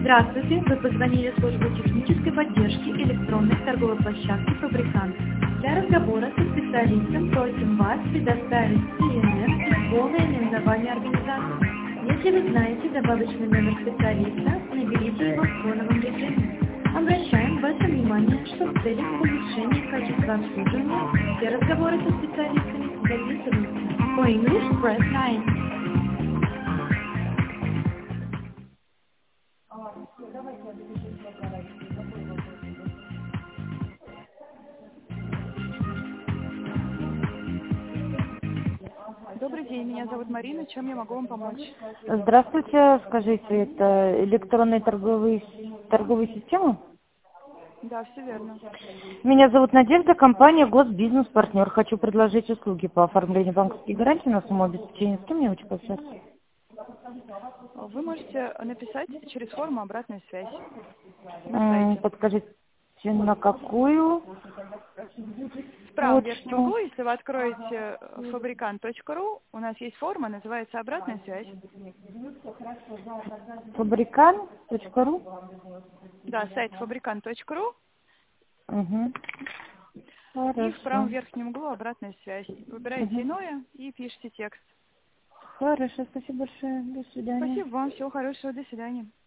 Здравствуйте, вы позвонили в службу технической поддержки электронной торговой площадки «Фабрикант». Для разговора со специалистом просим вас предоставить ИНН и полное наименование организации. Если вы знаете добавочный номер специалиста, наберите его в фоновом режиме. Обращаем ваше внимание, что в целях улучшения качества обслуживания все разговоры со специалистами записываются. For English, press 9. Добрый день, меня зовут Марина, чем я могу вам помочь? Здравствуйте, скажите, это электронные торговые системы? Да, все верно. Меня зовут Надежда, компания Госбизнес-партнер. Хочу предложить услуги по оформлению банковских гарантий на сумму обеспечения. С кем мне лучше пообщаться? Вы можете написать через форму «Обратная связь» на сайте. Подскажите, на какую В правом верхнем почту? углу, если вы откроете fabrikant.ru, у нас есть форма, называется «Обратная связь». Fabrikan.ru? Да, сайт fabrikant.ru, Угу. и в правом Хорошо. верхнем углу «Обратная связь». Выбираете Угу. иное и пишите текст. Хорошо, спасибо большое. До свидания. Спасибо вам, всего хорошего, до свидания.